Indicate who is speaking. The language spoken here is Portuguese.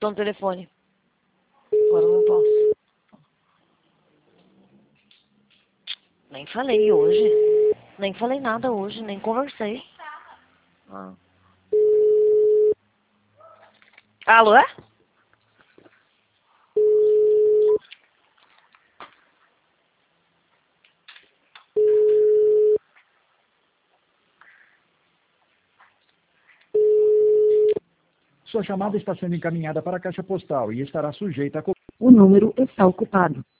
Speaker 1: estão no telefone. Agora eu não posso. Nem falei hoje. Nem falei nada hoje, nem conversei. Ah. Alô, é?
Speaker 2: Sua chamada está sendo encaminhada para a caixa postal e estará sujeita a...
Speaker 3: O número está ocupado.